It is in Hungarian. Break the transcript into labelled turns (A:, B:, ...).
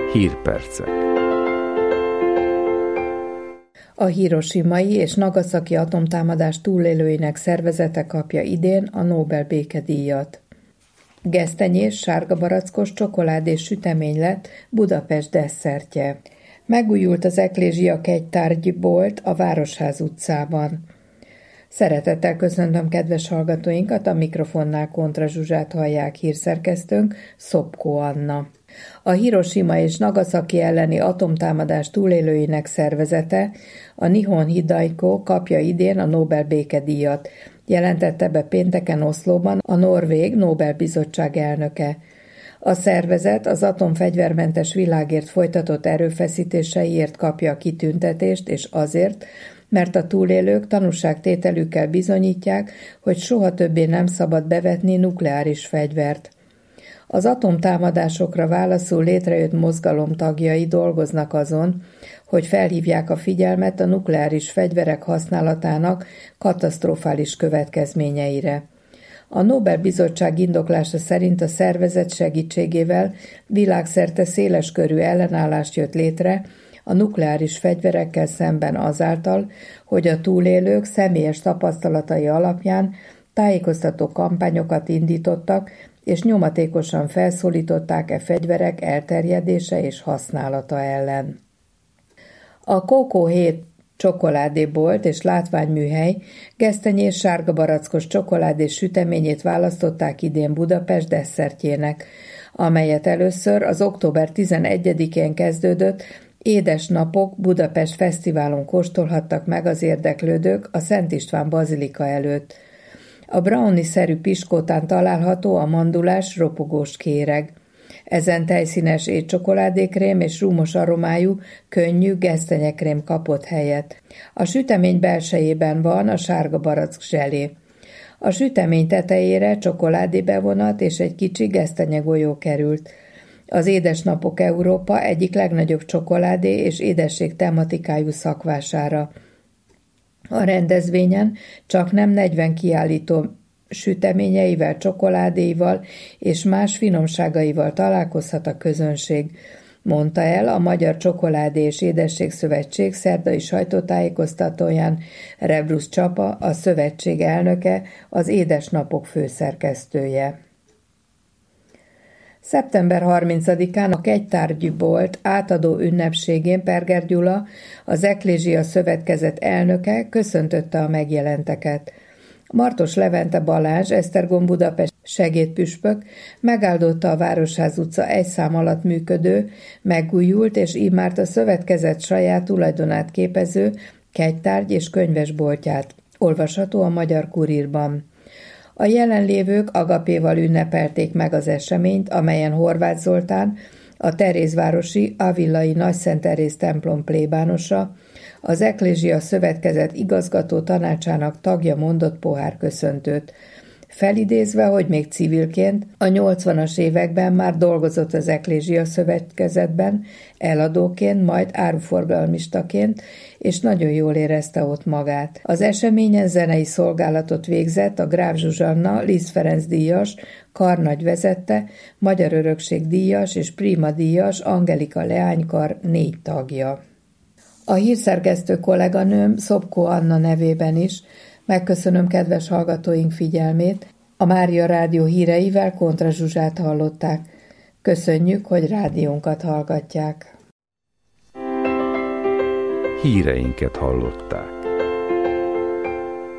A: Hírpercek.
B: A hiroshimai és nagasaki atomtámadás túlélőinek szervezete kapja idén a Nobel békedíjat. Gesztenyés, sárgabarackos, csokoládés sütemény lett Budapest desszertje. Megújult az Eklézsia kegytárgybolt a Városház utcában. Szeretettel köszöntöm kedves hallgatóinkat, a mikrofonnál Kontra Zsuzsát hallják, hírszerkesztőnk Szopko Anna. A Hiroshima és Nagasaki elleni atomtámadás túlélőinek szervezete, a Nihon Hidaiko kapja idén a Nobel békedíjat, jelentette be pénteken Oszlóban a Norvég Nobel-bizottság elnöke. A szervezet az atomfegyvermentes világért folytatott erőfeszítéseiért kapja a kitüntetést, és azért, mert a túlélők tanúságtételükkel bizonyítják, hogy soha többé nem szabad bevetni nukleáris fegyvert. Az atomtámadásokra válaszul létrejött mozgalom tagjai dolgoznak azon, hogy felhívják a figyelmet a nukleáris fegyverek használatának katasztrofális következményeire. A Nobel-bizottság indoklása szerint a szervezet segítségével világszerte széleskörű ellenállást jött létre a nukleáris fegyverekkel szemben azáltal, hogy a túlélők személyes tapasztalatai alapján tájékoztató kampányokat indítottak, és nyomatékosan felszólították e fegyverek elterjedése és használata ellen. A Coco 7 csokoládébolt és látványműhely gesztenyés sárgabarackos csokoládés süteményét választották idén Budapest desszertjének, amelyet először az október 11-én kezdődött Édes napok Budapest fesztiválon kóstolhattak meg az érdeklődők a Szent István bazilika előtt. A brownie-szerű piskótán található a mandulás ropogós kéreg. Ezen tejszínes étcsokoládékrém és rúmos aromájú, könnyű gesztenyekrém kapott helyet. A sütemény belsejében van a sárga barack zselé. A sütemény tetejére csokoládébevonat és egy kicsi gesztenyegolyó került. Az Édesnapok Európa egyik legnagyobb csokoládé és édesség tematikájú szakvására. A rendezvényen csaknem 40 kiállító süteményeivel, csokoládéival és más finomságaival találkozhat a közönség, mondta el a Magyar Csokoládé és Édesség Szövetség szerdai sajtótájékoztatóján Rebrusz Csaba, a szövetség elnöke, az Édesnapok főszerkesztője. Szeptember 30-án a kegytárgybolt átadó ünnepségén Perger Gyula, az Eklézsia Szövetkezet elnöke köszöntötte a megjelenteket. Martos Levente Balázs, Esztergom Budapest segédpüspök megáldotta a Városház utca 1 szám alatt működő, megújult és immár a szövetkezet saját tulajdonát képező kegytárgy és könyvesboltját. Olvasható a Magyar Kurírban. A jelenlévők agapéval ünnepelték meg az eseményt, amelyen Horváth Zoltán, a Terézvárosi Avillai Nagyszent Teréz templom plébánosa, az Eklézsia Szövetkezet igazgató tanácsának tagja mondott pohárköszöntőt, felidézve, hogy még civilként a 80-as években már dolgozott az Eklézsia Szövetkezetben, eladóként, majd áruforgalmistaként, és nagyon jól érezte ott magát. Az eseményen zenei szolgálatot végzett a Gráf Zsuzsanna, Liszt Ferenc díjas, karnagy vezette, Magyar Örökség díjas és Prima díjas Angelika leánykar 4 tagja. A hírszerkesztő kolléganőm Szopko Anna nevében is megköszönöm kedves hallgatóink figyelmét. A Mária Rádió híreivel Kontra Zsuzsát hallották. Köszönjük, hogy rádiónkat hallgatják.
A: Híreinket hallották.